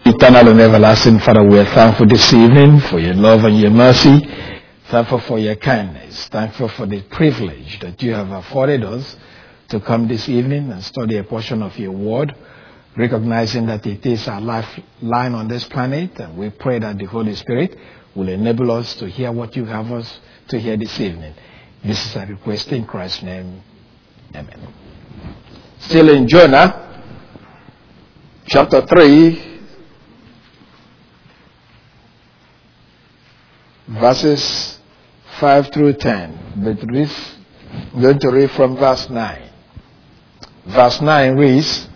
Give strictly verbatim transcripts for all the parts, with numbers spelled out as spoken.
Eternal and everlasting Father, we are thankful this evening for your love and your mercy. Thankful for your kindness. Thankful for the privilege that you have afforded us to come this evening and study a portion of your word, recognizing that it is our lifeline on this planet. And we pray that the Holy Spirit will enable us to hear what you have us to hear this evening. This is a request in Christ's name. Amen. Still in Jonah, chapter three, verses five through ten. But this, I'm going to read from verse nine. Verse nine reads,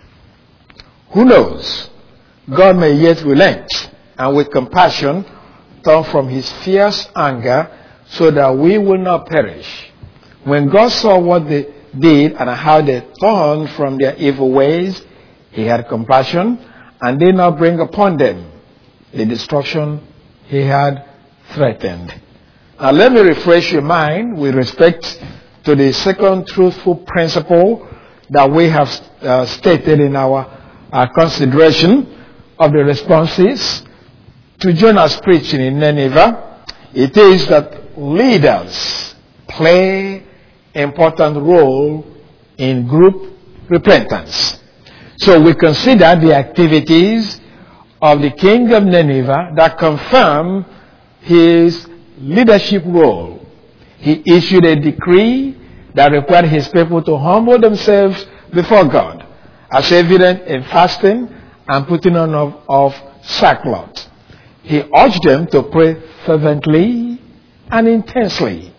"Who knows? God may yet relent, and with compassion turn from his fierce anger, so that we will not perish. When God saw what they did and how they turned from their evil ways, he had compassion and did not bring upon them the destruction he had threatened." Now let me refresh your mind with respect to the second truthful principle that we have uh, stated in our, our consideration of the responses to Jonah's preaching in Nineveh. It is that leaders play an important role in group repentance. So we consider the activities of the king of Nineveh that confirm his leadership role. He issued a decree that required his people to humble themselves before God, as evident in fasting and putting on of, of sackcloth. He urged them to pray fervently and intensely.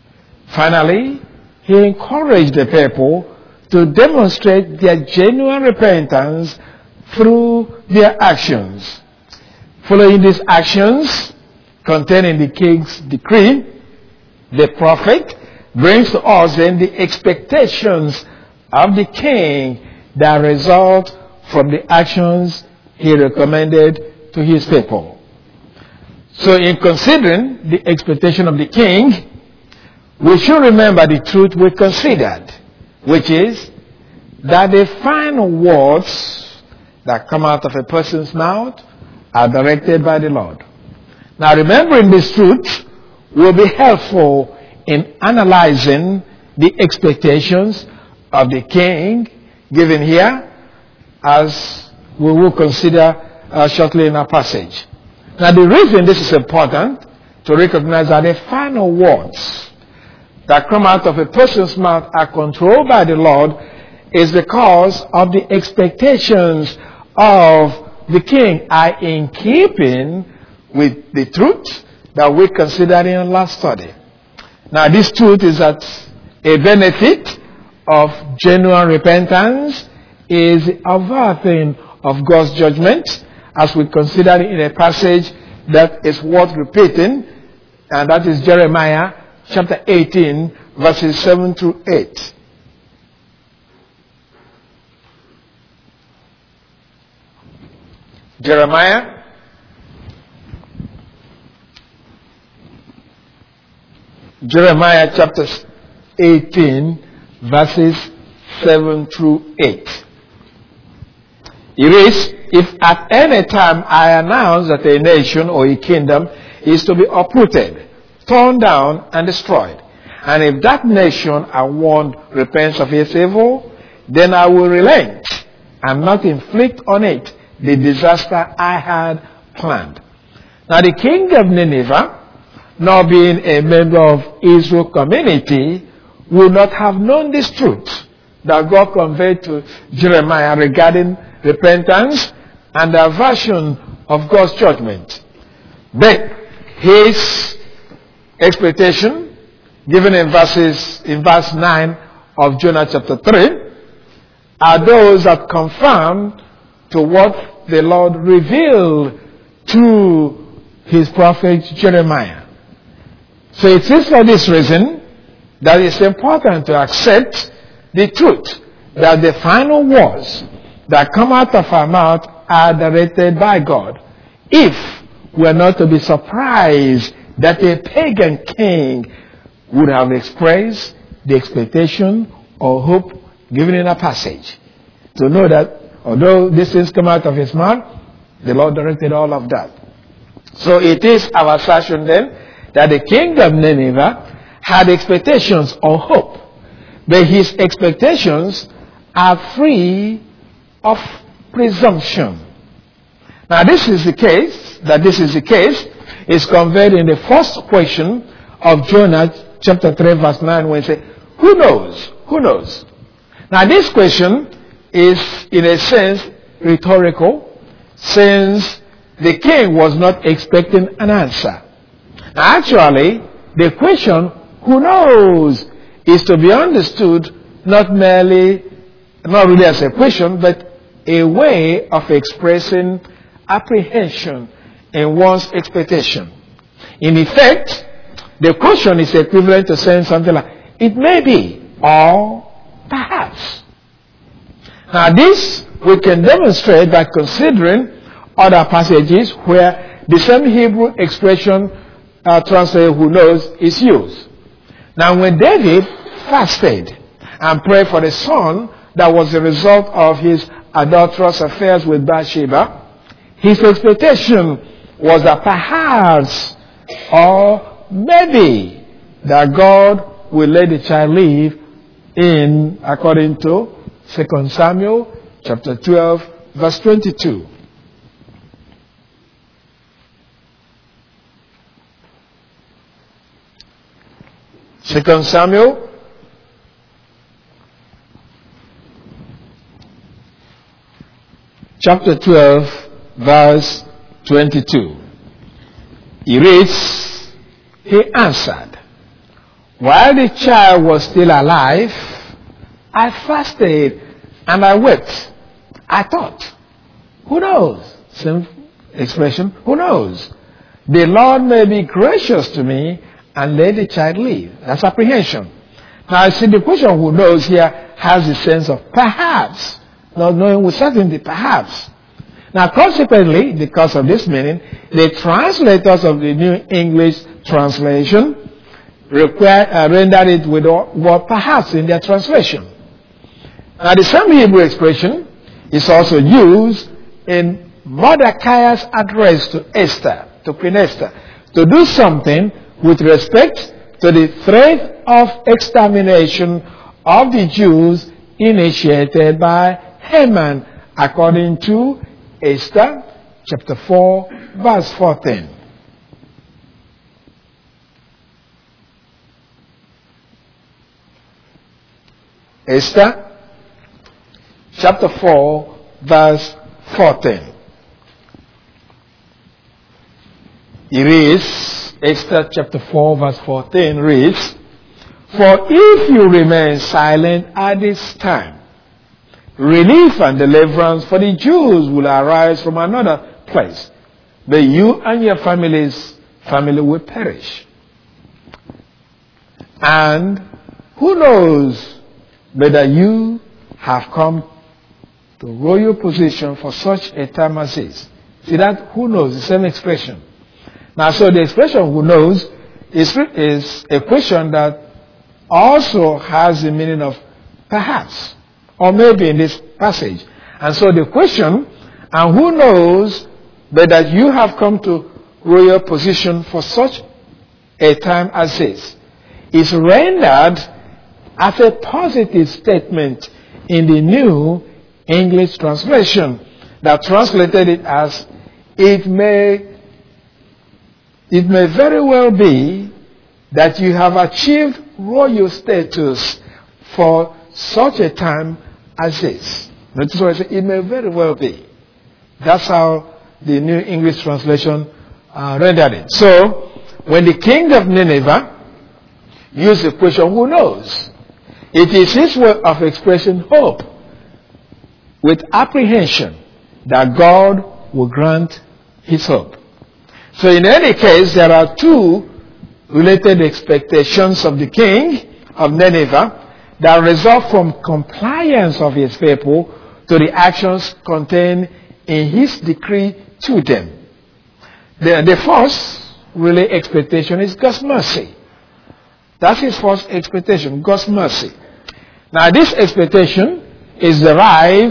Finally, he encouraged the people to demonstrate their genuine repentance through their actions. Following these actions contained in the king's decree, the prophet brings to us then the expectations of the king that result from the actions he recommended to his people. So in considering the expectation of the king, we should remember the truth we considered, which is that the final words that come out of a person's mouth are directed by the Lord. Now, remembering this truth will be helpful in analyzing the expectations of the king given here, as we will consider uh, shortly in our passage. Now, the reason this is important to recognize that the final words that come out of a person's mouth are controlled by the Lord is because of the expectations of the king are in keeping with the truth that we considered in our last study. Now, this truth is that a benefit of genuine repentance is the averting of God's judgment, as we considered in a passage that is worth repeating, and that is Jeremiah chapter eighteen, verses seven through eight. Jeremiah Jeremiah chapter eighteen, verses seven through eight. It reads, "If at any time I announce that a nation or a kingdom is to be uprooted, torn down, and destroyed, and if that nation I warned repents of its evil, then I will relent and not inflict on it the disaster I had planned." Now the king of Nineveh, not being a member of Israel community, would not have known this truth that God conveyed to Jeremiah regarding repentance and the aversion of God's judgment. But his expectation, given in verses in verse nine of Jonah chapter three, are those that confirm to what the Lord revealed to his prophet Jeremiah. So it is for this reason that it's important to accept the truth that the final words that come out of our mouth are directed by God, if we are not to be surprised that a pagan king would have expressed the expectation or hope given in a passage. To know that although these things come out of his mouth, The Lord directed all of that. So it is our assertion then that the king of Nineveh had expectations or hope, but his expectations are free of presumption. Now this is the case, that this is the case, is conveyed in the first question of Jonah chapter three verse nine when it says, who knows? Who knows? Now this question is in a sense rhetorical, since the king was not expecting an answer. Now actually, the question, who knows, is to be understood not merely, not really as a question, but a way of expressing apprehension in one's expectation. In effect, the question is equivalent to saying something like, it may be, or perhaps. Now this we can demonstrate by considering other passages where the same Hebrew expression uh, translated who knows is used. Now when David fasted and prayed for the son that was the result of his adulterous affairs with Bathsheba, his expectation was that perhaps or maybe that God will let the child live in, according to Second Samuel chapter twelve verse twenty-two. Second Samuel chapter twelve verse twenty-two. He reads, he answered, while the child was still alive, I fasted and I wept. I thought, who knows? Same expression, who knows? The Lord may be gracious to me and let the child live. That's apprehension. Now, I see the question who knows here has the sense of perhaps, not knowing with certainty, perhaps. Now, consequently, because of this meaning, the translators of the New English Translation require, uh, rendered it with word perhaps in their translation. Now, the same Hebrew expression is also used in Mordecai's address to Esther, to Queen Esther, to do something with respect to the threat of extermination of the Jews initiated by Haman, according to Esther chapter four verse fourteen. Esther chapter four verse fourteen. It reads, Esther chapter four verse fourteen reads, for if you remain silent at this time, relief and deliverance for the Jews will arise from another place, but you and your families, family will perish. And who knows whether you have come to royal position for such a time as this? See that who knows, the same expression. Now, so the expression who knows is, is a question that also has the meaning of perhaps, or maybe in this passage. And so the question, and who knows but that you have come to royal position for such a time as this, is rendered as a positive statement in the New English Translation that translated it as, it may, it may very well be that you have achieved royal status for such a time as this. Notice what I say, it may very well be. That's how the New English Translation uh, rendered it. So, when the king of Nineveh used the question, who knows? It is his way of expressing hope with apprehension that God will grant his hope. So in any case, there are two related expectations of the king of Nineveh that result from compliance of his people to the actions contained in his decree to them. The, the first really expectation is God's mercy. That's his first expectation, God's mercy. Now this expectation is derived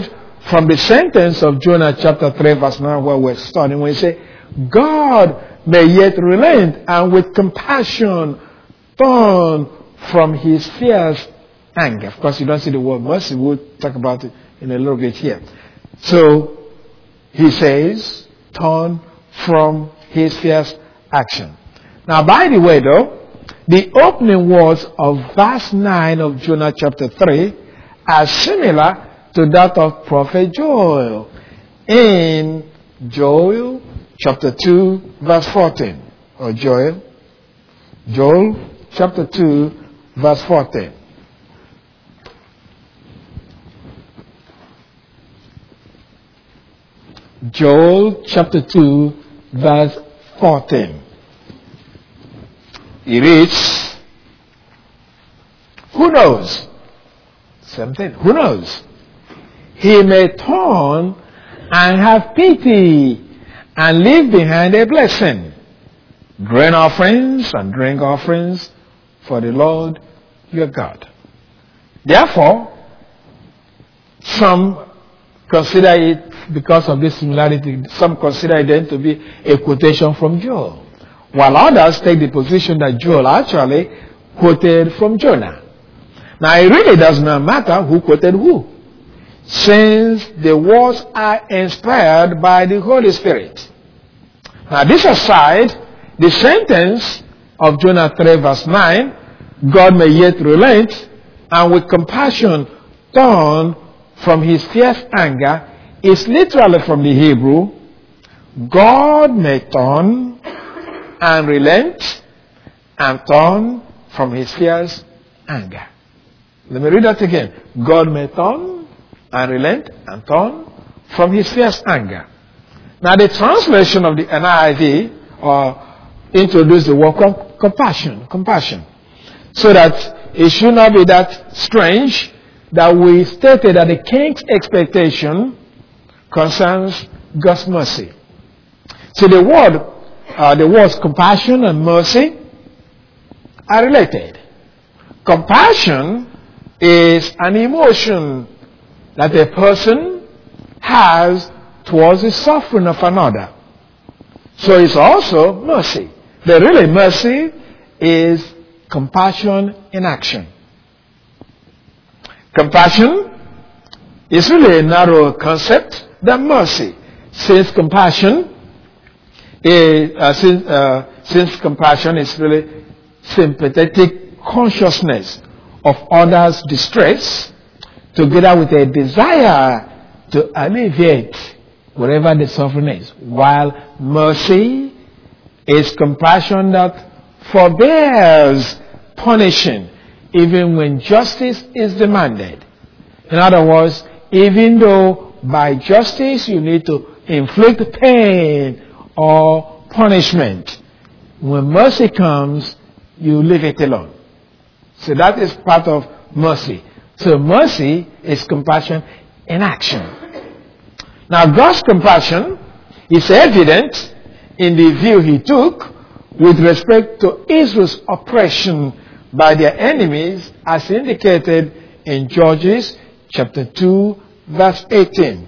from the sentence of Jonah chapter three verse nine where we're studying, when he say, God may yet relent and with compassion turn from his fierce anger. Of course, you don't see the word mercy. We'll talk about it in a little bit here. So, he says, turn from his fierce action. Now, by the way, though, the opening words of verse nine of Jonah chapter three are similar to that of Prophet Joel in Joel chapter two, verse fourteen. Or Joel. Joel chapter two, verse fourteen. Joel chapter two, verse fourteen. It reads, who knows? Same thing. Who knows? He may turn and have pity and leave behind a blessing, grain offerings and drink offerings for the Lord your God. Therefore, some consider it, because of this similarity, some consider it then to be a quotation from Joel, while others take the position that Joel actually quoted from Jonah. Now, it really does not matter who quoted who, since the words are inspired by the Holy Spirit. Now, this aside, the sentence of Jonah three verse nine, God may yet relent and with compassion turn from his fierce anger, is literally from the Hebrew, God may turn and relent and turn from his fierce anger. Let me read that again. God may turn and relent and turn from his fierce anger. Now, the translation of the N I V uh, introduced the word com- compassion, compassion, so that it should not be that strange that we stated that the king's expectation concerns God's mercy. So the word, uh, the words compassion and mercy are related. Compassion is an emotion that a person has towards the suffering of another. So it's also mercy. The really mercy is compassion in action. Compassion is really a narrower concept than mercy, since compassion is, uh, since, uh, since compassion is really sympathetic consciousness of others' distress, together with a desire to alleviate whatever the suffering is, while mercy is compassion that forbears punishing even when justice is demanded. In other words, even though by justice you need to inflict pain or punishment, when mercy comes, you leave it alone. So that is part of mercy. So mercy is compassion in action. Now, God's compassion is evident in the view he took with respect to Israel's oppression by their enemies, as indicated in Judges chapter two, verse eighteen.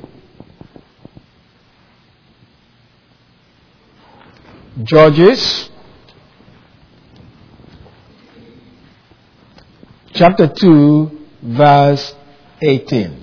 Judges chapter two, verse eighteen.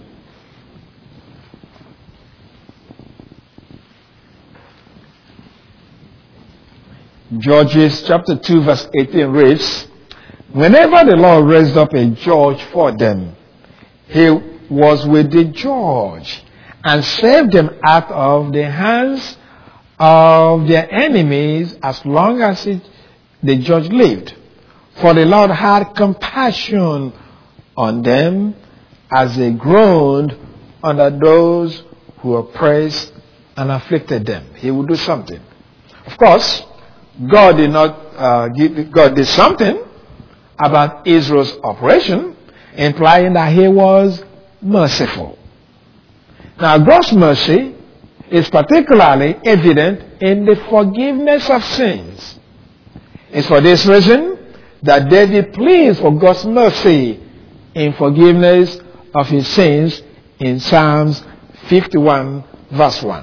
Judges chapter two, verse eighteen reads, whenever the Lord raised up a judge for them, he was with the judge and saved them out of the hands of their enemies as long as it, the judge lived. For the Lord had compassion on them as they groaned under those who oppressed and afflicted them. He would do something. Of course, God did not uh, give, God did something about Israel's oppression, implying that he was merciful. Now, God's mercy is particularly evident in the forgiveness of sins. It's for this reason that David pleads for God's mercy in forgiveness of his sins in Psalms fifty-one, verse one.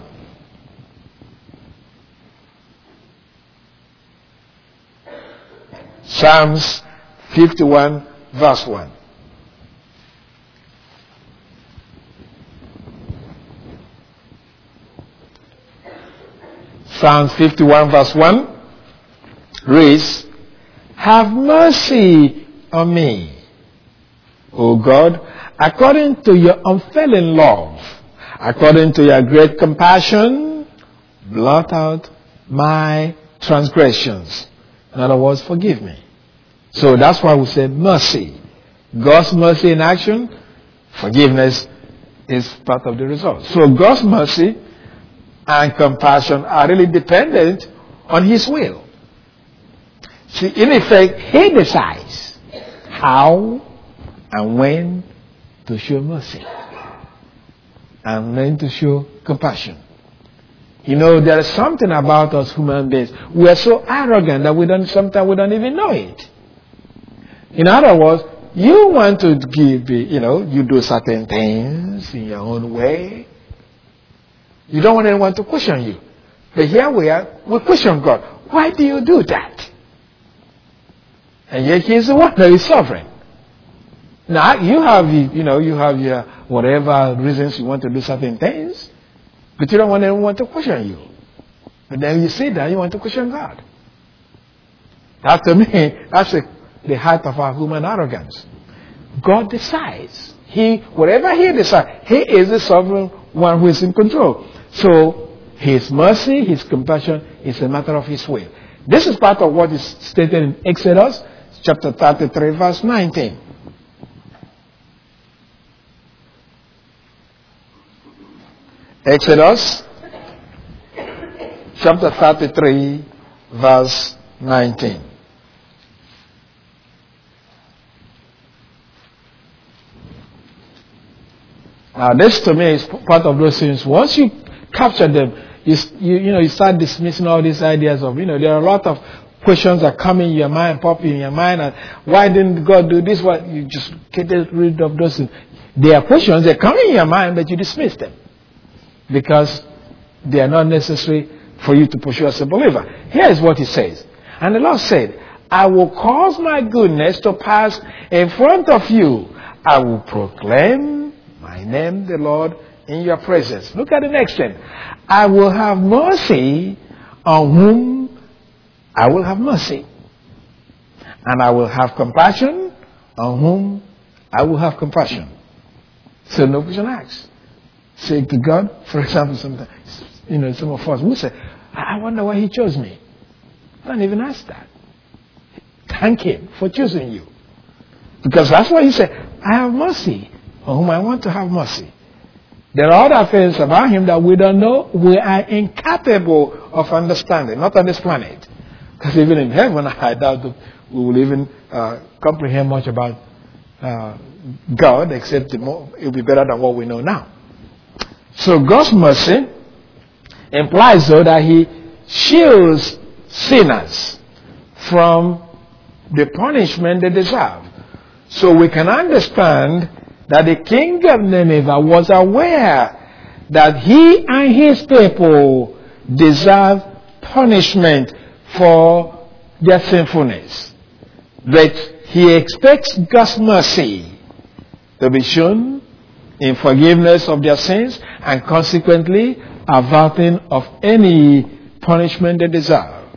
Psalms fifty-one, verse one. Psalms fifty-one, verse one reads, "Have mercy on me, O God, according to your unfailing love, according to your great compassion, blot out my transgressions." In other words, forgive me. So that's why we say mercy. God's mercy in action, forgiveness is part of the result. So God's mercy and compassion are really dependent on His will. See, in effect, He decides how and when to show mercy and when to show compassion. You know, there is something about us human beings. We are so arrogant that we don't, sometimes we don't even know it. In other words, you want to give, you know, you do certain things in your own way. You don't want anyone to question you. But here we are, we question God. Why do you do that? And yet He is the one that is sovereign. Now, you have, you know, you have your whatever reasons you want to do certain things, but you don't want anyone to question you. But then you say that you want to question God. That to me, that's the, the height of our human arrogance. God decides. He, whatever He decides, He is the sovereign one who is in control. So, His mercy, His compassion is a matter of His will. This is part of what is stated in Exodus chapter thirty-three, verse nineteen. Exodus chapter thirty-three, verse nineteen. Now, this to me is part of those things. Once you capture them, you, you, you know, you start dismissing all these ideas of, you know, there are a lot of questions that come in your mind, pop in your mind, and why didn't God do this? What you just get rid of those things. They are questions, they come in your mind, but you dismiss them because they are not necessary for you to pursue as a believer. Here is what He says. And the Lord said, "I will cause my goodness to pass in front of you. I will proclaim my name, the Lord, in your presence." Look at the next one. "I will have mercy on whom I will have mercy. And I will have compassion on whom I will have compassion." So no question asked. Say to God, for example, sometimes, you know, some of us will say, "I wonder why He chose me." Don't even ask that. Thank Him for choosing you. Because that's why He said, "I have mercy on whom I want to have mercy." There are other things about Him that we don't know. We are incapable of understanding, not on this planet. Because even in heaven, I doubt that we will even uh, comprehend much about uh, God, except it will be better than what we know now. So God's mercy implies, though, that He shields sinners from the punishment they deserve. So we can understand that the king of Nineveh was aware that he and his people deserve punishment for their sinfulness. But he expects God's mercy to be shown in forgiveness of their sins and consequently averting of any punishment they deserve.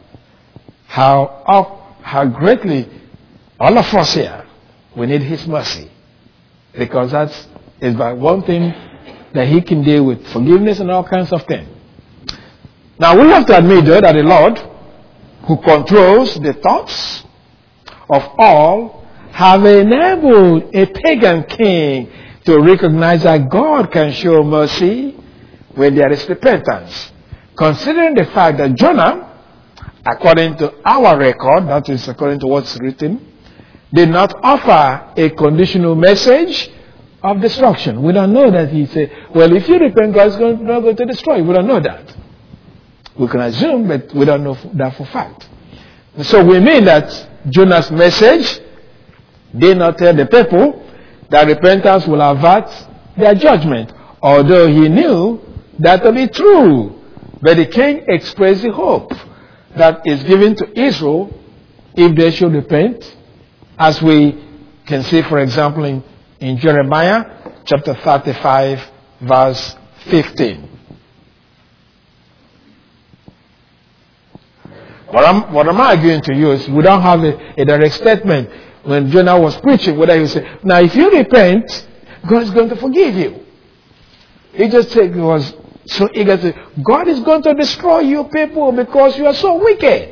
How, how greatly all of us here, we need His mercy. Because that's is by one thing that He can deal with forgiveness and all kinds of things. Now we have to admit, though, that the Lord, who controls the thoughts of all, have enabled a pagan king to recognize that God can show mercy when there is repentance. Considering the fact that Jonah, according to our record, that is according to what's written, did not offer a conditional message of destruction. We don't know that he said, well, if you repent, God is going, not going to destroy you. We don't know that. We can assume, but we don't know that for fact. And so we mean that Jonah's message did not tell the people that repentance will avert their judgment. although he knew that to be true. But the king expressed the hope that is given to Israel if they should repent, as we can see, for example, in, in Jeremiah chapter thirty-five, verse fifteen. What I'm, what I'm arguing to you is we don't have a, a direct statement when Jonah was preaching, whether he said, now if you repent, God is going to forgive you. He just said he was so eager to say, God is going to destroy you people because you are so wicked.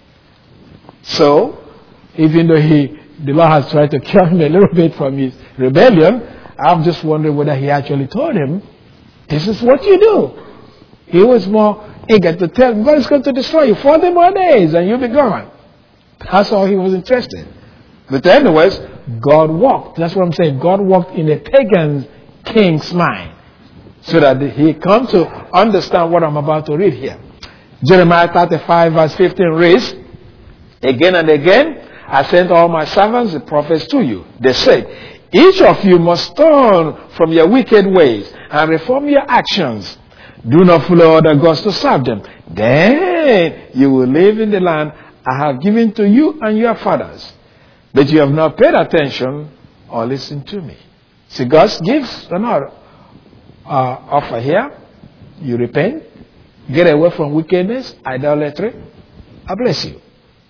So, even though he, the Lord has tried to cure him a little bit from his rebellion, I'm just wondering whether he actually told him, this is what you do. He was more eager to tell him, God is going to destroy you forty more days and you'll be gone. That's all he was interested. But anyways, God walked. That's what I'm saying. God walked in a pagan king's mind so that he come to understand what I'm about to read here. Jeremiah thirty-five verse fifteen reads, again and again, I sent all my servants, the prophets, to you. They said, each of you must turn from your wicked ways and reform your actions. Do not follow other gods to serve them. Then you will live in the land I have given to you and your fathers. But you have not paid attention or listened to me. See, God gives another uh, offer here. You repent, get away from wickedness, idolatry. I bless you.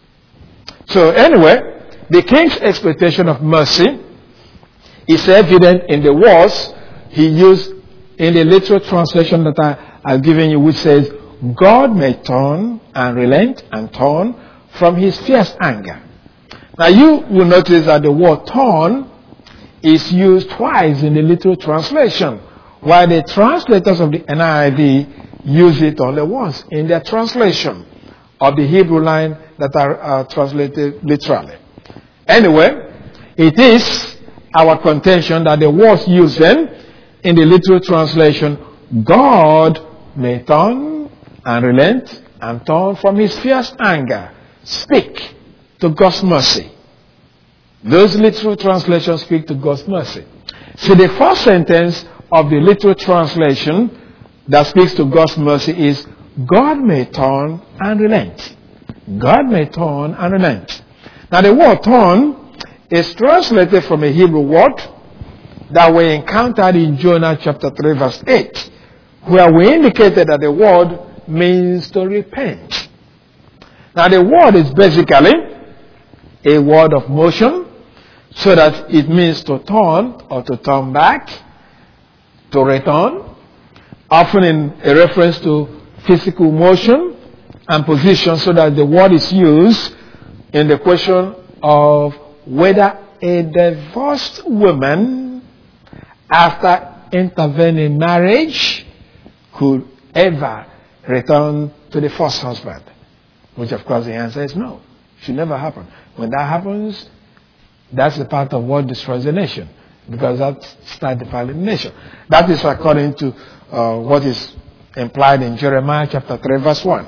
So anyway, the king's expectation of mercy is evident in the words he used in the literal translation that I, I've given you, which says, God may turn and relent and turn from his fierce anger. Now you will notice that the word turn is used twice in the literal translation, while the translators of the N I V use it only once in their translation of the Hebrew line that are uh, translated literally. Anyway, it is our contention that the words used then in the literal translation, God may turn and relent and turn from his fierce anger, speak to God's mercy. Those literal translations speak to God's mercy. So the first sentence of the literal translation that speaks to God's mercy is, God may turn and relent. God may turn and relent. Now the word turn is translated from a Hebrew word that we encountered in Jonah chapter three verse eight, where we indicated that the word means to repent. Now the word is basically a word of motion, so that it means to turn or to turn back, to return, often in a reference to physical motion and position, so that the word is used in the question of whether a divorced woman after intervening marriage could ever return to the first husband. Which of course the answer is no. It should never happen. When that happens, that's the part of what destroys the nation. Because that starts defiling the nation. That is according to uh, what is implied in Jeremiah chapter three verse one.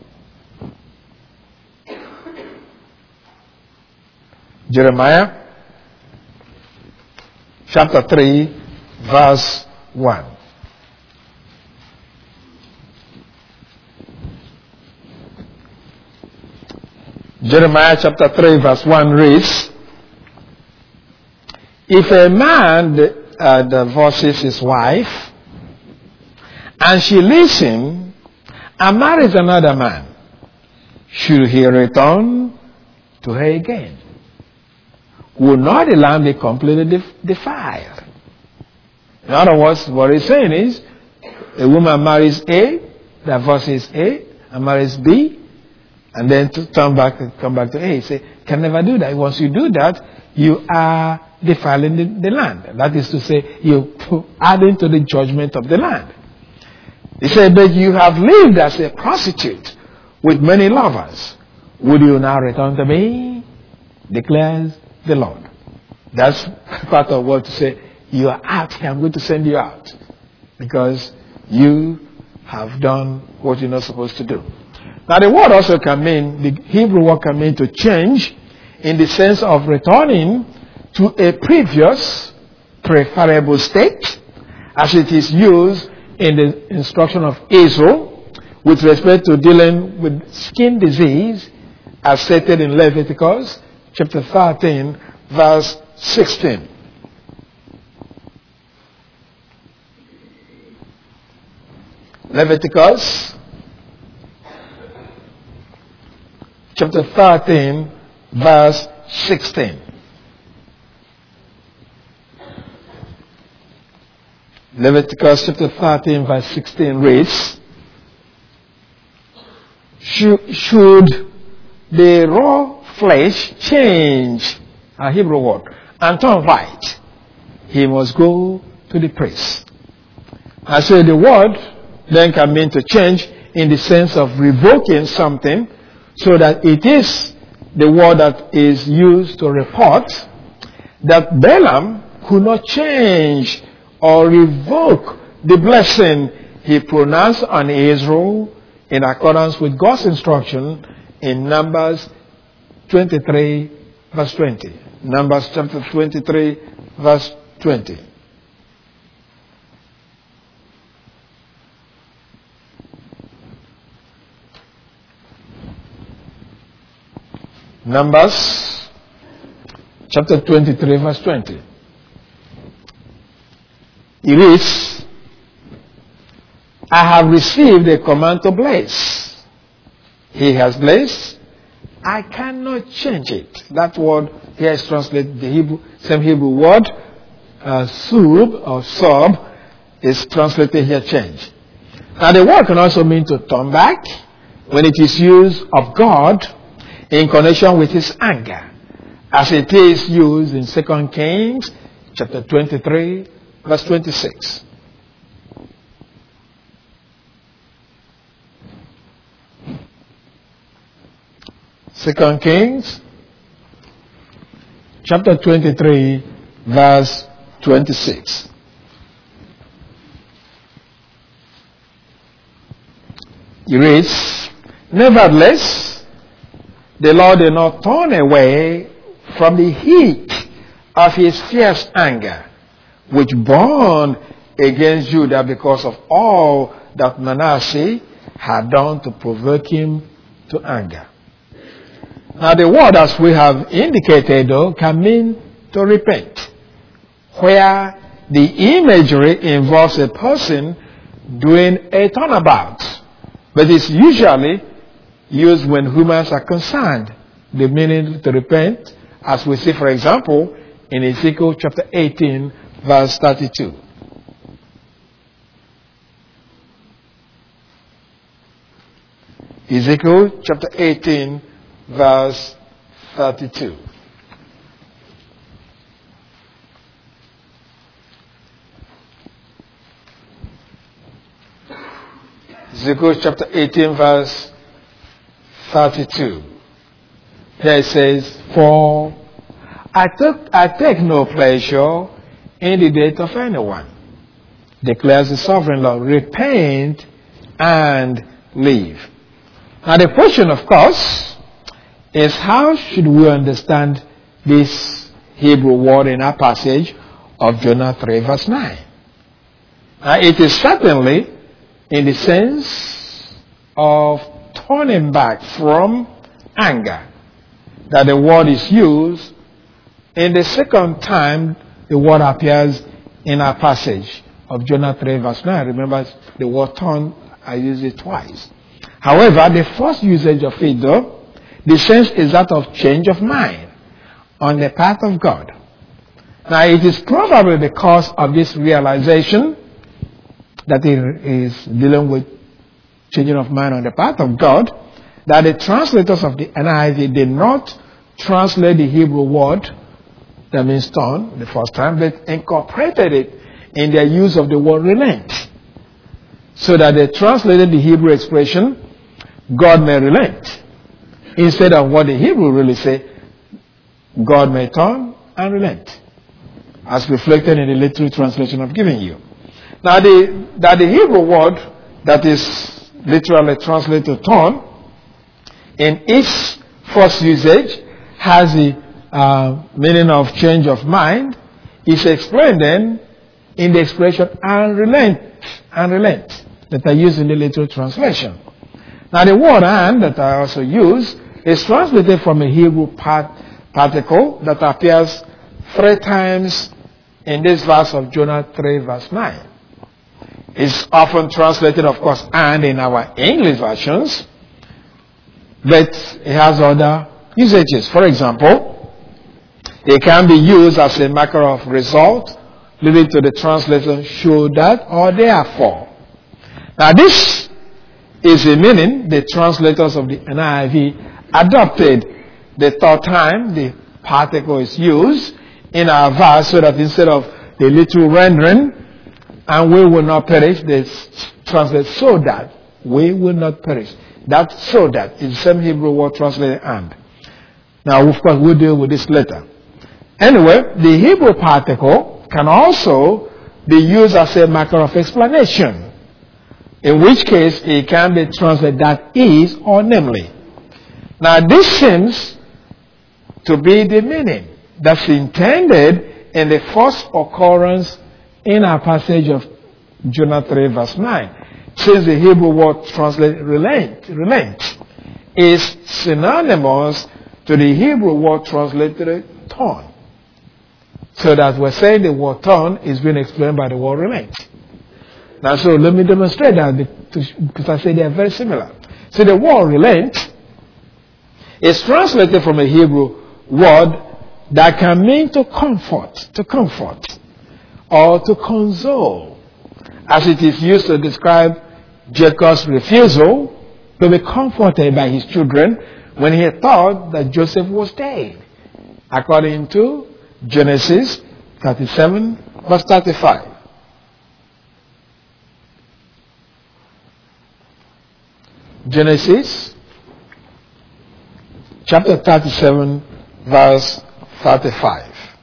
Jeremiah chapter three verse one. Jeremiah chapter three verse one reads, if a man uh, divorces his wife and she leaves him and marries another man, should he return to her again? Will not the land be completely defiled? In other words, what he's saying is, a woman marries A, divorces A, and marries B, and then to turn back and come back to A. He say, can never do that. Once you do that, you are defiling the, the land. That is to say, you adding to the judgment of the land. He said, but you have lived as a prostitute with many lovers. Would you now return to me? Declares the Lord. That's part of what to say, you are out here, I'm going to send you out. Because you have done what you're not supposed to do. Now the word also can mean, the Hebrew word can mean to change in the sense of returning to a previous preferable state, as it is used in the instruction of Israel with respect to dealing with skin disease, as stated in Leviticus chapter thirteen, verse sixteen. Leviticus chapter thirteen, verse sixteen. Leviticus chapter thirteen, verse sixteen reads, Should, should the raw flesh change, a Hebrew word, and turn white, he must go to the priest. I say the word then can mean to change in the sense of revoking something, so that it is the word that is used to report that Balaam could not change or revoke the blessing he pronounced on Israel in accordance with God's instruction in Numbers twenty-three, verse twenty. Numbers chapter twenty-three, verse twenty. Numbers chapter twenty-three, verse twenty. It reads, I have received a command to bless. He has blessed. I cannot change it. That word here is translated, the Hebrew, same Hebrew word, uh, sub or sub, is translated here change. Now the word can also mean to turn back when it is used of God in connection with his anger, as it is used in Second Kings chapter twenty-three, verse twenty-six. Second Kings chapter twenty-three, verse twenty-six. It reads, Nevertheless, the Lord did not turn away from the heat of his fierce anger, which burned against Judah because of all that Manasseh had done to provoke him to anger. Now the word, as we have indicated, though, can mean to repent, where the imagery involves a person doing a turnabout, but it's usually used when humans are concerned. The meaning to repent, as we see, for example, in Ezekiel chapter eighteen, verse thirty-two. Ezekiel chapter eighteen, verse thirty-two. Ezekiel chapter eighteen, verse thirty-two. Here it says, For I took I take no pleasure in the death of anyone, declares the sovereign Lord. Repent and live. Now the question, of course, is how should we understand this Hebrew word in our passage of Jonah three, verse nine? Now it is certainly in the sense of turning back from anger that the word is used. In the second time the word appears in our passage of Jonah three, verse nine. Remember, the word turn, I use it twice. However, the first usage of it, though, the sense is that of change of mind on the part of God. Now, it is probably because of this realization that it is dealing with changing of mind on the part of God that the translators of the N I V did not translate the Hebrew word that means turn the first time, but incorporated it in their use of the word relent, so that they translated the Hebrew expression, God may relent, instead of what the Hebrew really say, God may turn and relent, as reflected in the literal translation I've given you. Now, the, that the Hebrew word that is literally translated to turn, in its first usage, has the uh, meaning of change of mind, is explained then in the expression and relent, and relent, that I use in the literal translation. Now the word and that I also use is translated from a Hebrew part, particle that appears three times in this verse of Jonah three verse nine. It's often translated, of course, and in our English versions, but it has other usages. For example, it can be used as a marker of result, leading to the translation show that or therefore. Now this is a meaning the translators of the N I V adopted the third time the particle is used in our verse, so that instead of the literal rendering, and we will not perish, they translate so that we will not perish. That so that is the same Hebrew word translated and. Now, of course, we'll deal with this later. Anyway, the Hebrew particle can also be used as a marker of explanation, in which case it can be translated that is or namely. Now, this seems to be the meaning that's intended in the first occurrence in our passage of Jonah three verse nine. Since the Hebrew word translated relent, relent is synonymous to the Hebrew word translated turn. So that we're saying the word turn is being explained by the word relent. Now, so let me demonstrate that because I say they are very similar. So the word relent is translated from a Hebrew word that can mean to comfort, to comfort, or to console, as it is used to describe Jacob's refusal to be comforted by his children when he thought that Joseph was dead, according to Genesis thirty-seven, verse thirty-five. Genesis chapter thirty-seven, verse thirty-five.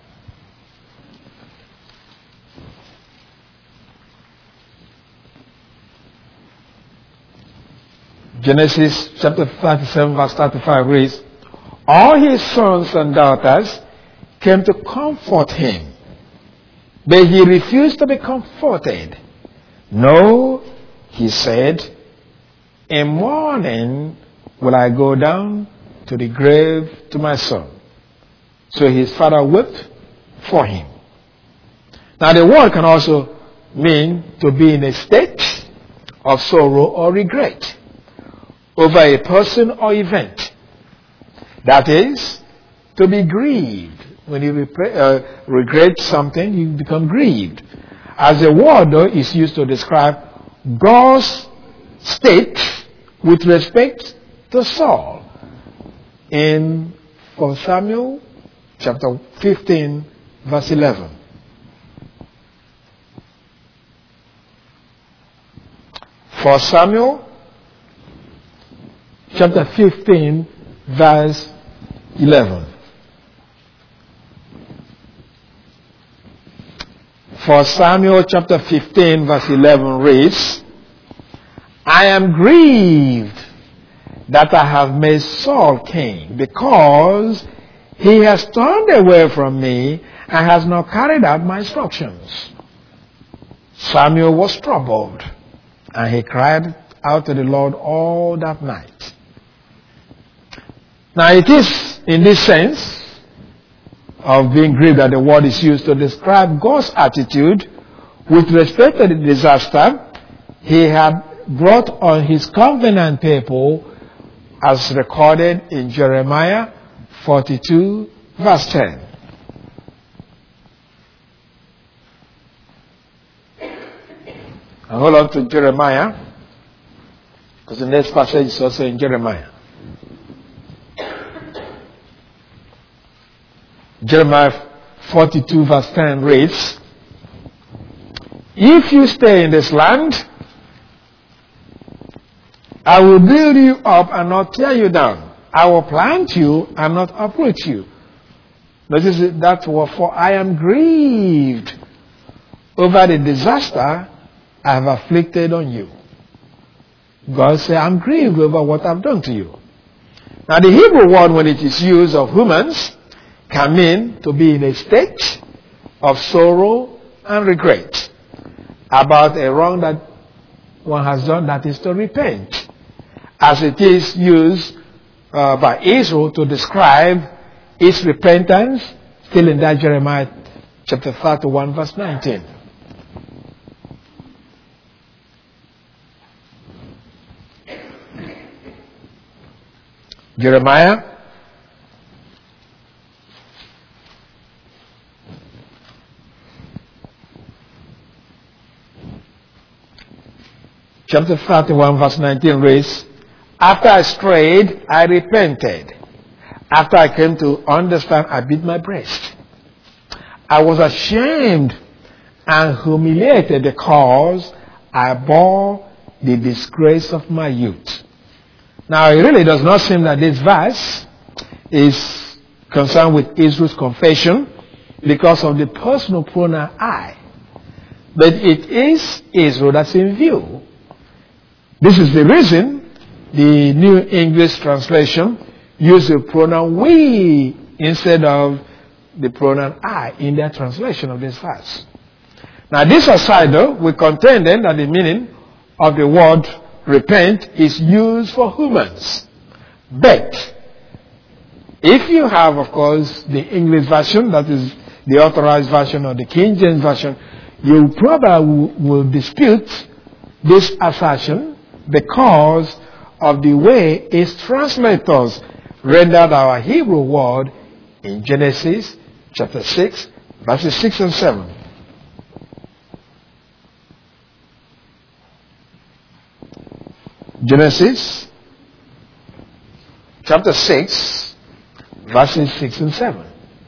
Genesis chapter thirty-seven, verse thirty-five reads, all his sons and daughters came to comfort him, but he refused to be comforted. No, he said, in mourning will I go down to the grave to my son. So his father wept for him. Now the word can also mean to be in a state of sorrow or regret over a person or event. That is, to be grieved. When you repre- uh, regret something, you become grieved. As a word, though, is used to describe God's state with respect to Saul. In First Samuel chapter fifteen, verse eleven. First Samuel chapter fifteen, verse eleven. First Samuel chapter fifteen, verse eleven reads, I am grieved that I have made Saul king, because he has turned away from me and has not carried out my instructions. Samuel was troubled, and he cried out to the Lord all that night. Now it is in this sense of being grieved that the word is used to describe God's attitude with respect to the disaster he had brought on his covenant people, as recorded in Jeremiah forty-two, verse ten. And hold on to Jeremiah, because the next passage is also in Jeremiah. Jeremiah forty-two, verse ten reads, if you stay in this land, I will build you up and not tear you down. I will plant you and not uproot you. Notice that word, for I am grieved over the disaster I have afflicted on you. God said, I'm grieved over what I've done to you. Now the Hebrew word, when it is used of humans, can mean to be in a state of sorrow and regret about a wrong that one has done, that is to repent, as it is used uh, by Israel to describe its repentance, still in that Jeremiah chapter thirty-one, verse nineteen. Jeremiah chapter thirty-one, verse nineteen reads, "After I strayed, I repented. After I came to understand, I beat my breast. I was ashamed and humiliated because I bore the disgrace of my youth." Now, it really does not seem that this verse is concerned with Israel's confession because of the personal pronoun I. But it is Israel that's in view. This is the reason the New English Translation uses the pronoun we instead of the pronoun I in their translation of this verse. Now, this aside, though, we contend then that the meaning of the word repent is used for humans. But if you have, of course, the English version, that is the authorized version, or the King James version, you probably will dispute this assertion because of the way its translators rendered our Hebrew word in Genesis chapter six, verses six and seven. Genesis chapter six, verses six and seven.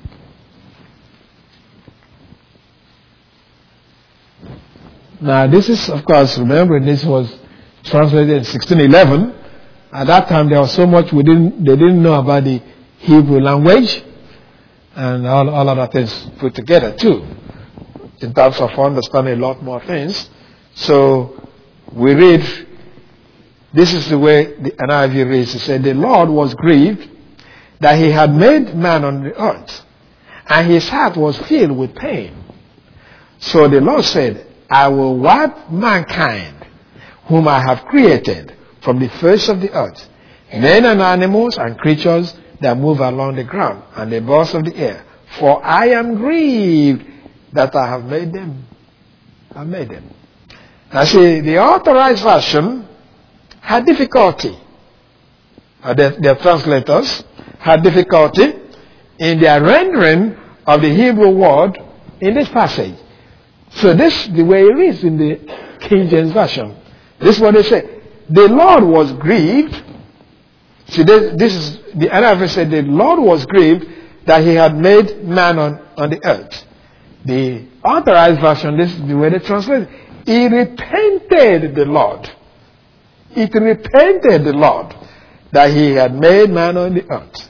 Now, this is, of course, remember, this was translated in sixteen eleven. At that time, there was so much we didn't, they didn't know about the Hebrew language and all, all other things put together, too, in terms of understanding a lot more things. So, we read, this is the way the N I V reads. It said, "The Lord was grieved that he had made man on the earth, and his heart was filled with pain. So the Lord said, I will wipe mankind, whom I have created, from the face of the earth, men and animals and creatures that move along the ground, and the birds of the air. For I am grieved that I have made them." I made them. Now see, the authorized version had difficulty. Uh, their, their translators had difficulty in their rendering of the Hebrew word in this passage. So this is the way it is in the King James Version. This is what they say. The Lord was grieved. See, this, this is, the N I V said, the Lord was grieved that he had made man on, on the earth. The authorized version, this is the way they translate it. He repented the Lord. It repented the Lord that he had made man on the earth.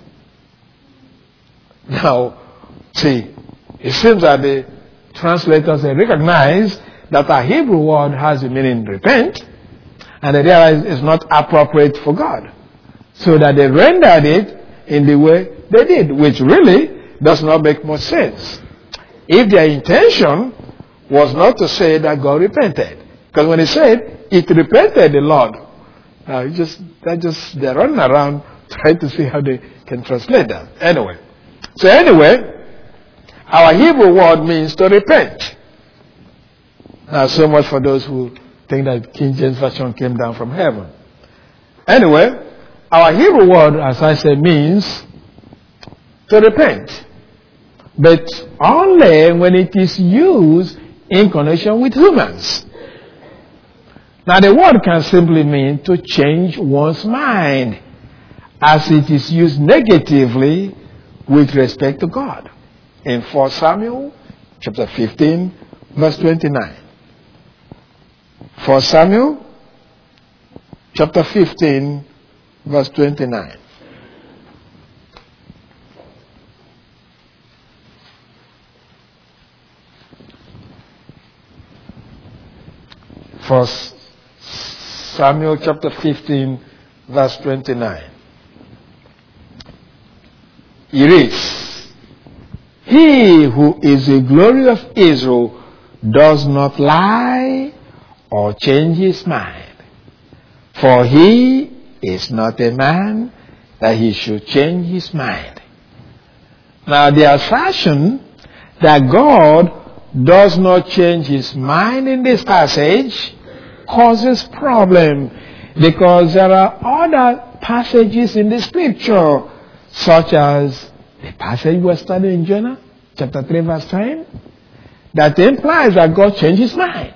Now, see, it seems that the translators recognize that our Hebrew word has the meaning repent, and they realize it's not appropriate for God. So that they rendered it in the way they did, which really does not make much sense. If their intention was not to say that God repented, because when he said, it repented the Lord, uh, just, that just, they're running around trying to see how they can translate that. Anyway. So anyway, our Hebrew word means to repent. Now, so much for those who think that King James Version came down from heaven. Anyway, our Hebrew word, as I said, means to repent. But only when it is used in connection with humans. Now, the word can simply mean to change one's mind, as it is used negatively with respect to God. In First Samuel chapter fifteen, verse twenty-nine. First Samuel chapter fifteen, verse twenty-nine. First Samuel chapter fifteen, verse twenty-nine. It reads, "He who is the glory of Israel does not lie or change his mind. For he is not a man that he should change his mind. Now the assertion that God does not change his mind in this passage causes problem, because there are other passages in the scripture, such as the passage we're studying in Jonah, chapter three, verse ten, that implies that God changed his mind.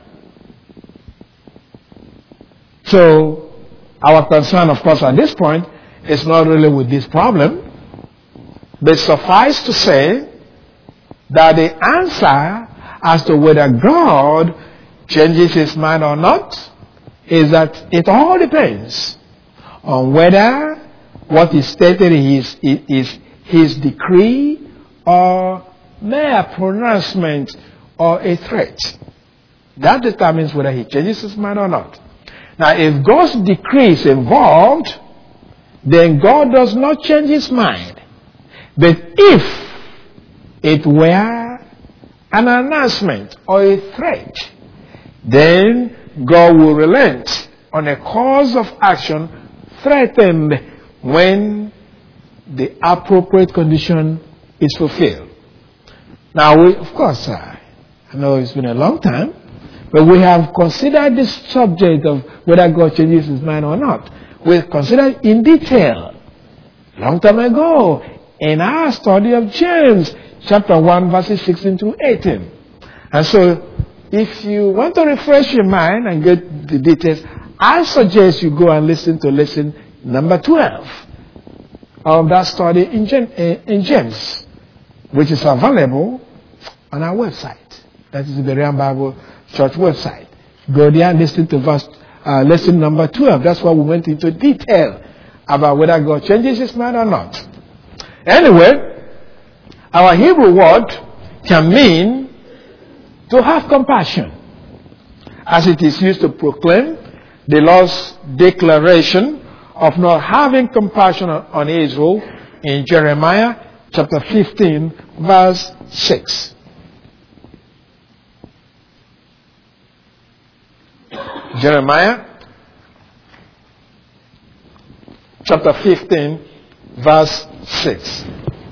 So, our concern, of course, at this point is not really with this problem, but suffice to say that the answer as to whether God changes his mind or not is that it all depends on whether what is stated is, is his decree or mere pronouncement or a threat. That determines whether he changes his mind or not. Now, if God's decree is involved, then God does not change his mind. But if it were an announcement or a threat, then God will relent on a course of action threatened when the appropriate condition is fulfilled. Now, we, of course, uh, I know it's been a long time, but we have considered this subject of whether God changes his mind or not. We considered in detail long time ago in our study of James, chapter one, verses sixteen to eighteen. And so, if you want to refresh your mind and get the details, I suggest you go and listen to lesson number twelve of that study in, in James, which is available on our website. That is the Berean Bible Church website. Go there and listen to verse, uh, lesson number twelve. That's why we went into detail about whether God changes his mind or not. Anyway, our Hebrew word can mean to have compassion, as it is used to proclaim the Lord's declaration of not having compassion on Israel in Jeremiah chapter fifteen, verse six. Jeremiah chapter fifteen, verse six.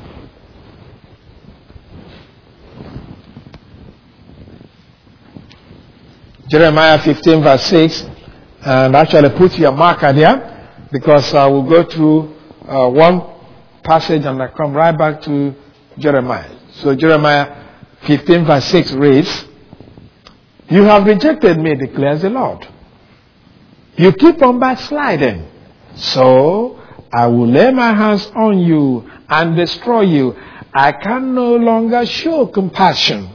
Jeremiah fifteen, verse six. And actually put your marker there, because I will go through uh, one passage and I come right back to Jeremiah. So Jeremiah fifteen, verse six reads, "You have rejected me, declares the Lord. You keep on backsliding. So I will lay my hands on you and destroy you. I can no longer show compassion."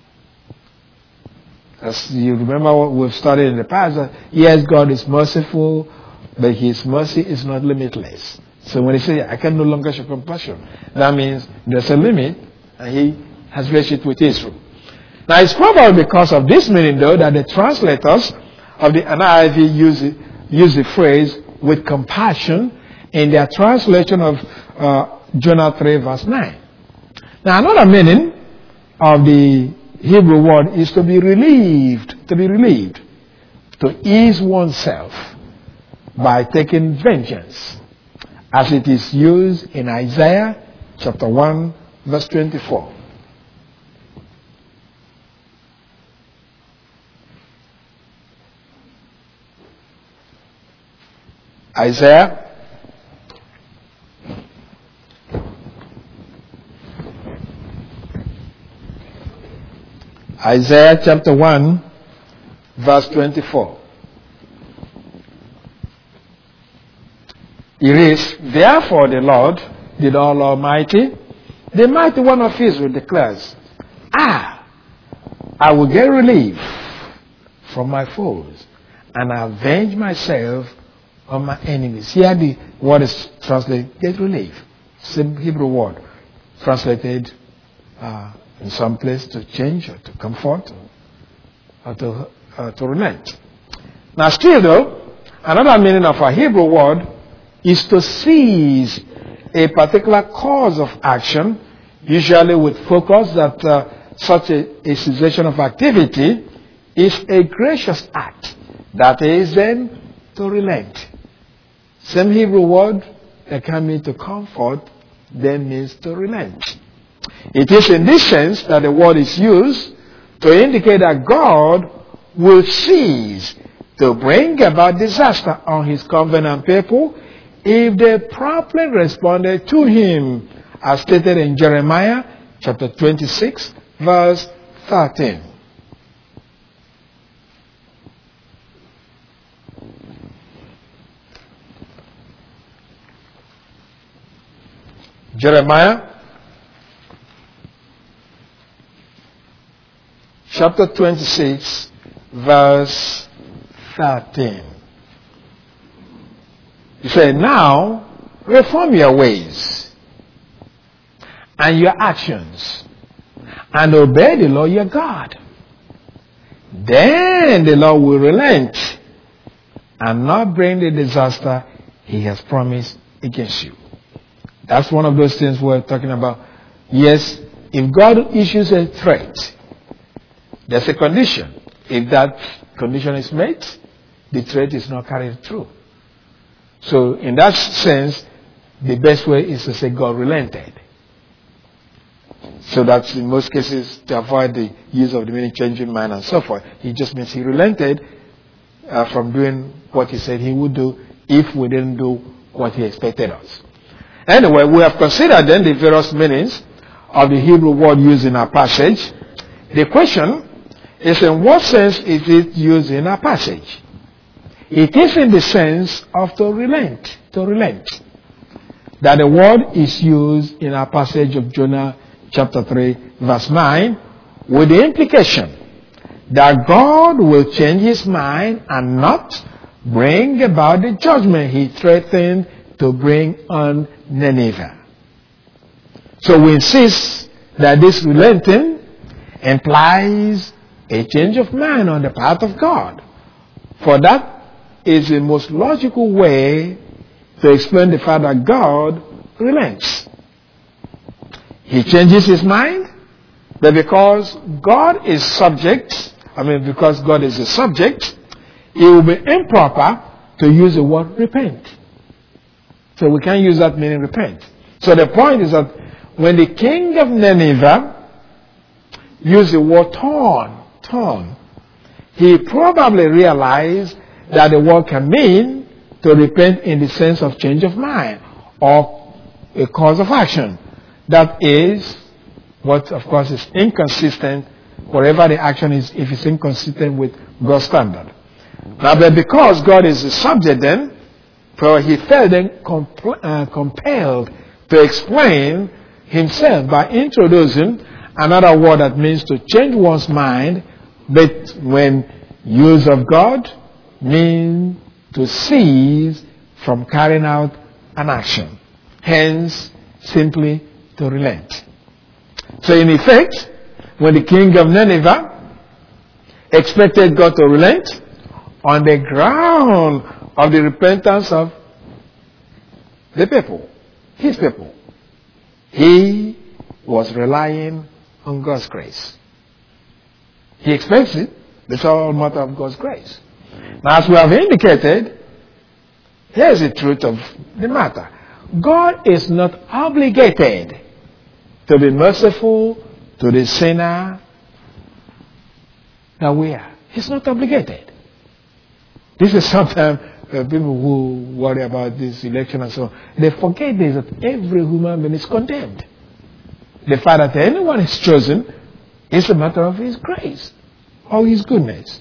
As you remember what we've studied in the past, that yes, God is merciful, but his mercy is not limitless. So when he says, "I can no longer show compassion," that means there's a limit, and he has reached it with Israel. Now, it's probably because of this meaning, though, that the translators of the N I V use, it, use the phrase "with compassion" in their translation of uh, Jonah three, verse nine. Now, another meaning of the Hebrew word is to be relieved, to be relieved, to ease oneself by taking vengeance, as it is used in Isaiah chapter one, verse twenty-four. Isaiah Isaiah chapter one, verse twenty-four. It reads, "Therefore the Lord, the Lord Almighty, the mighty one of Israel declares, Ah, I will get relief from my foes and avenge myself on my enemies." Here the word is translated, get relief. Same Hebrew word translated uh, in some place to change or to comfort or to, uh, to relent. Now still though, another meaning of a Hebrew word is to seize a particular course of action, usually with focus that uh, such a, a cessation of activity is a gracious act. That is then to relent. Same Hebrew word that can mean to comfort, then means to relent. It is in this sense that the word is used to indicate that God will cease to bring about disaster on his covenant people if they properly responded to him, as stated in Jeremiah chapter twenty-six, verse thirteen. Jeremiah chapter twenty-six, verse thirteen. He said, now reform your ways and your actions and obey the Lord your God. Then the Lord will relent and not bring the disaster he has promised against you. That's one of those things we're talking about. Yes, if God issues a threat, there's a condition. If that condition is met, the threat is not carried through. So in that sense, the best way is to say God relented. So that's in most cases to avoid the use of the meaning changing mind and so forth. It just means he relented uh, from doing what he said he would do if we didn't do what he expected us. Anyway, we have considered then the various meanings of the Hebrew word used in our passage. The question is, in what sense is it used in our passage? It is in the sense of to relent, to relent. That the word is used in our passage of Jonah chapter three, verse nine, with the implication that God will change his mind and not bring about the judgment he threatened to bring on Nineveh. So we insist that this relenting implies a change of mind on the part of God. For that is the most logical way to explain the fact that God relents. He changes his mind, but because God is subject, I mean because God is a subject, it will be improper to use the word repent. So we can't use that meaning repent. So the point is that when the king of Nineveh used the word turn, turn, he probably realized that the word can mean to repent in the sense of change of mind or a cause of action. That is what, of course, is inconsistent, whatever the action is, if it's inconsistent with God's standard. Now, but because God is the subject then, for he felt then compl- uh, compelled to explain himself by introducing another word that means to change one's mind, but when use of God, mean to cease from carrying out an action. Hence, simply to relent. So in effect, when the king of Nineveh expected God to relent on the ground of the repentance of the people, his people, he was relying on God's grace. He expects it, but it's all a matter of God's grace. Now, as we have indicated, here's the truth of the matter. God is not obligated to be merciful to the sinner that we are. He's not obligated. This is sometimes uh, people who worry about this election and so on. They forget this, that every human being is condemned. The fact that anyone is chosen is a matter of his grace or his goodness.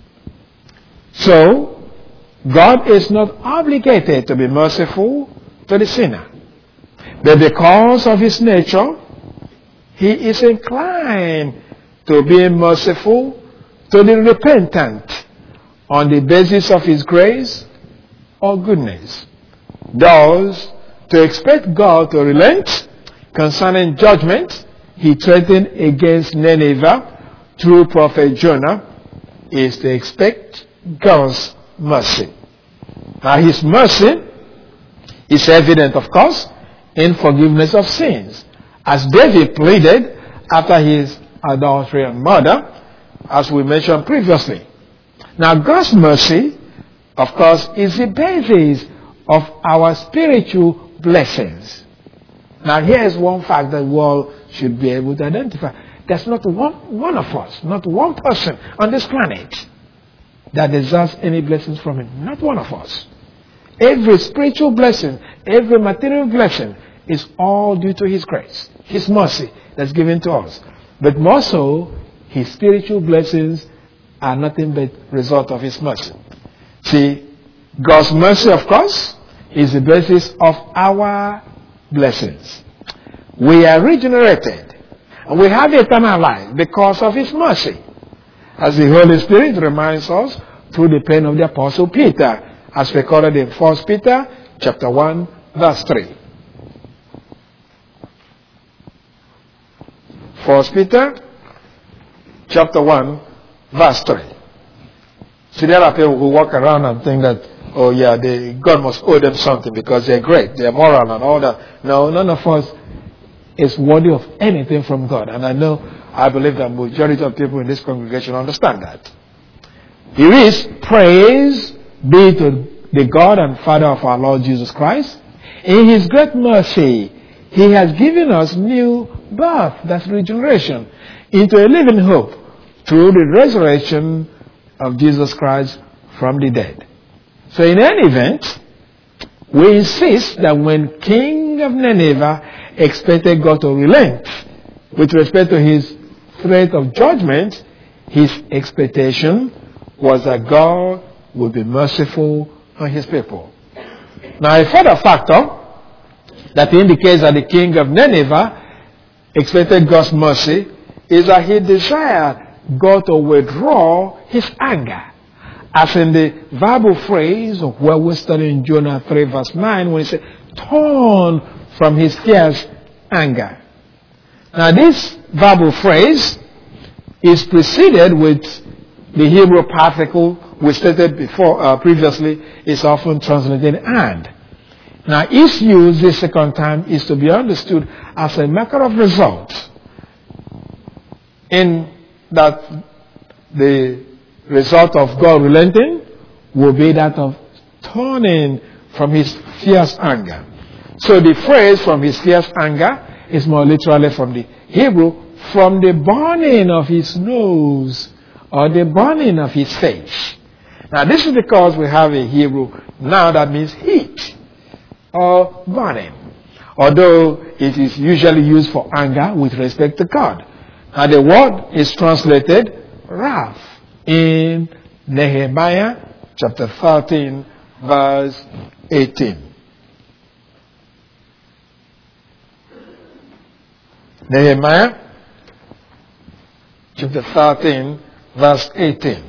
So, God is not obligated to be merciful to the sinner. But because of his nature, he is inclined to be merciful to the repentant on the basis of his grace or goodness. Thus, to expect God to relent concerning judgment he threatened against Nineveh through prophet Jonah is to expect God's mercy. Now, his mercy is evident, of course, in forgiveness of sins, as David pleaded after his adultery, and murder, as we mentioned previously. Now, God's mercy, of course, is the basis of our spiritual blessings. Now, here is one fact that we all should be able to identify. There's not one, one of us, not one person on this planet that deserves any blessings from Him. Not one of us. Every spiritual blessing, every material blessing is all due to His grace, His mercy that's given to us. But more so, His spiritual blessings are nothing but result of His mercy. See, God's mercy, of course, is the basis of our blessings. We are regenerated, and we have eternal life because of His mercy, as the Holy Spirit reminds us through the pen of the Apostle Peter, as recorded in First Peter chapter one, verse three. First Peter chapter one, verse three. See, there are people who walk around and think that, oh yeah, they, God must owe them something because they're great, they're moral and all that. No, none of us is worthy of anything from God. And I know, I believe that majority of people in this congregation understand that. Here is praise be to the God and Father of our Lord Jesus Christ. In His great mercy, He has given us new birth, that's regeneration, into a living hope through the resurrection of Jesus Christ from the dead. So in any event, we insist that when King of Nineveh expected God to relent with respect to his threat of judgment, his expectation was that God would be merciful on His people. Now, a further factor that indicates that the king of Nineveh expected God's mercy is that he desired God to withdraw His anger. As in the Bible phrase of where we're studying Jonah three verse nine, when he said, turn from His fierce anger. Now, this Bible phrase is preceded with the Hebrew particle we stated before, uh, previously, is often translated and. Now, its use this second time is to be understood as a matter of result, in that the result of God relenting will be that of turning from His fierce anger. So the phrase from His fierce anger is more literally from the Hebrew, from the burning of His nose or the burning of His face. Now, this is because we have a Hebrew now that means heat or burning, although it is usually used for anger with respect to God. Now, the word is translated wrath in Nehemiah chapter thirteen, verse eighteen. Nehemiah chapter thirteen, verse eighteen.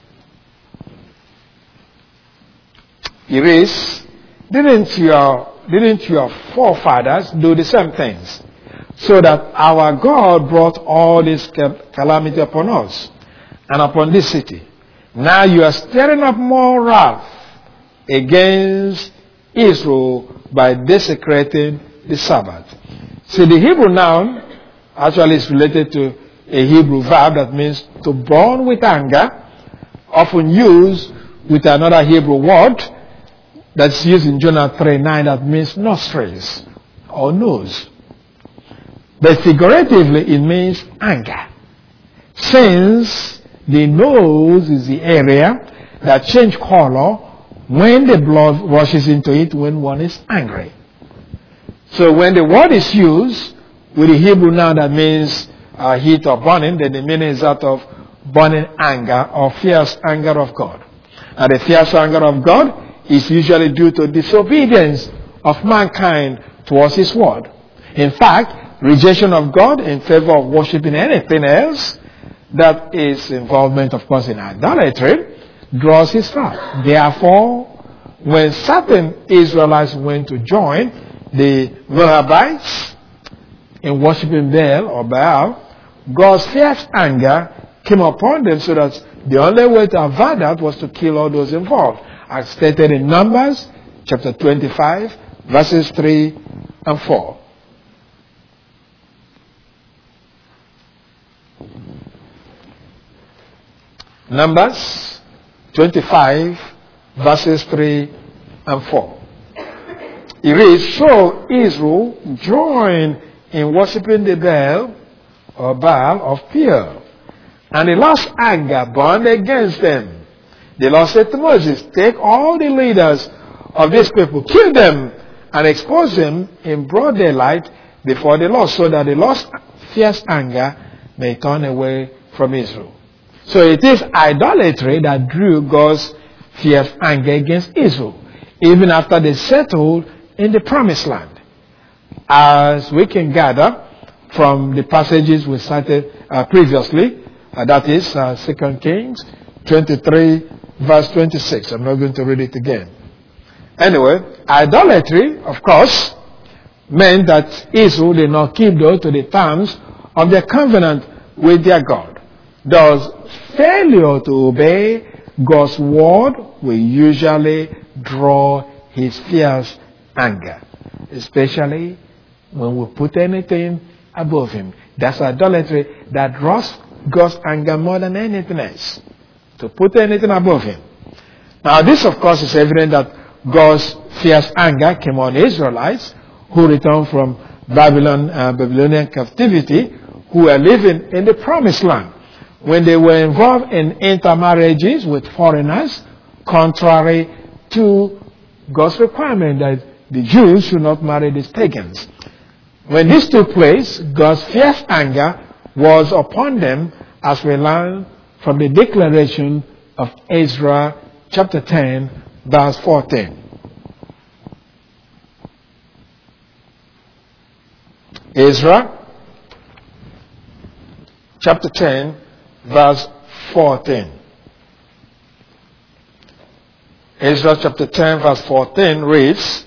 It is, didn't your, didn't your forefathers do the same things, so that our God brought all this calamity upon us and upon this city? Now you are stirring up more wrath against Israel by desecrating the Sabbath. See, the Hebrew noun actually is related to a Hebrew verb that means to burn with anger, often used with another Hebrew word that's used in Jonah three nine that means nostrils or nose. But figuratively it means anger, since the nose is the area that changes color when the blood rushes into it when one is angry. So when the word is used with the Hebrew noun that means uh, heat or burning, then the meaning is that of burning anger or fierce anger of God. And the fierce anger of God is usually due to disobedience of mankind towards His word. In fact, rejection of God in favor of worshiping anything else, that is involvement, of course, in idolatry, draws His wrath. Therefore, when certain Israelites went to join the Moabites in worshiping Baal or Baal, God's fierce anger came upon them, so that the only way to avert that was to kill all those involved, as stated in Numbers chapter twenty-five, verses three and four. Numbers twenty-five, verses three and four. It reads, so Israel joined in worshipping the Baal, or Baal of Peor. And the Lord's anger burned against them. The Lord said to Moses, take all the leaders of these people, kill them, and expose them in broad daylight before the Lord, so that the Lord's fierce anger may turn away from Israel. So it is idolatry that drew God's fierce anger against Israel, even after they settled in the promised land. As we can gather from the passages we cited uh, previously, uh, that is uh, Second Kings twenty-three, verse twenty-six. I'm not going to read it again. Anyway, idolatry, of course, meant that Israel did not keep those to the terms of their covenant with their God. Thus, failure to obey God's word will usually draw his fierce anger, especially when we put anything above him. That's idolatry that draws God's anger more than anything else, to put anything above him. Now, this, of course, is evident that God's fierce anger came on the Israelites who returned from Babylon, uh, Babylonian captivity, who were living in the promised land, when they were involved in intermarriages with foreigners, contrary to God's requirement that the Jews should not marry these pagans. When this took place, God's fierce anger was upon them, as we learn from the declaration of Ezra chapter ten, verse fourteen. Ezra chapter ten, verse fourteen. Ezra chapter ten, verse fourteen reads,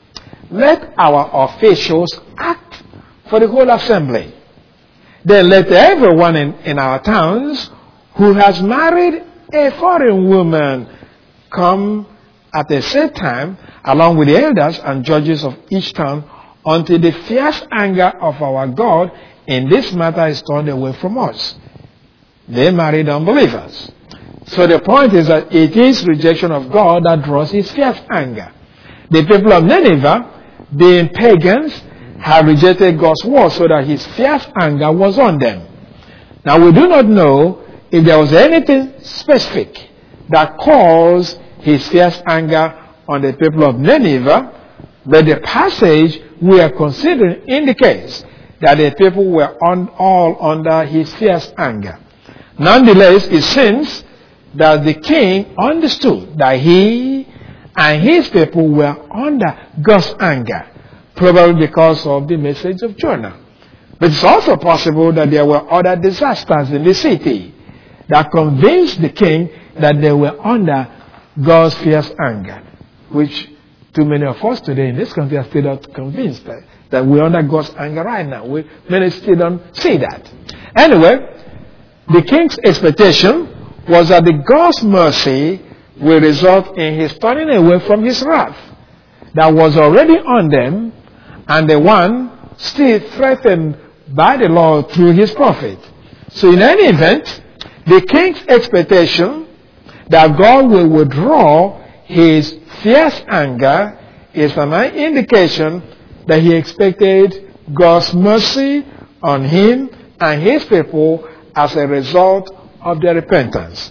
let our officials act for the whole assembly. Then let everyone in, in our towns who has married a foreign woman come at the same time, along with the elders and judges of each town, until the fierce anger of our God in this matter is turned away from us. They married unbelievers. So the point is that it is rejection of God that draws his fierce anger. The people of Nineveh, being pagans, have rejected God's word, so that his fierce anger was on them. Now, we do not know if there was anything specific that caused his fierce anger on the people of Nineveh, but the passage we are considering indicates that the people were on, all under his fierce anger. Nonetheless, it seems that the king understood that he and his people were under God's anger, probably because of the message of Jonah. But it's also possible that there were other disasters in the city that convinced the king that they were under God's fierce anger, which too many of us today in this country are still not convinced that, that we're under God's anger right now. We, many still don't see that. Anyway, the king's expectation was that the God's mercy will result in his turning away from his wrath that was already on them, and the one still threatened by the Lord through his prophet. So in any event, the king's expectation that God will withdraw his fierce anger is an indication that he expected God's mercy on him and his people as a result of their repentance.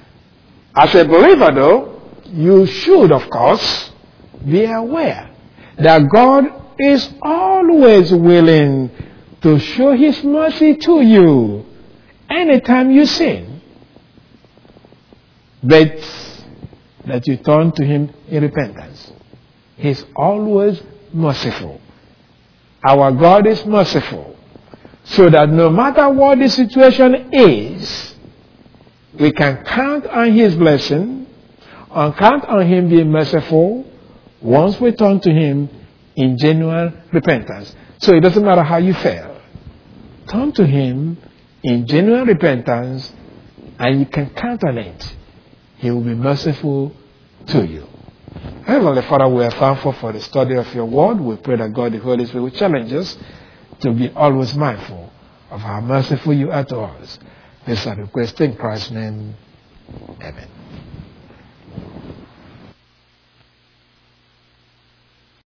As a believer, though, you should, of course, be aware that God is always willing to show his mercy to you anytime you sin, but that you turn to him in repentance. He's always merciful. Our God is merciful, so that no matter what the situation is, we can count on his blessing, and count on him being merciful once we turn to him in genuine repentance. So it doesn't matter how you fail. Turn to him in genuine repentance, and you can count on it. He will be merciful to you. Heavenly Father, we are thankful for the study of your word. We pray that God, the Holy Spirit, will challenge us to be always mindful of how merciful you are to us. This I request in Christ's name. Amen.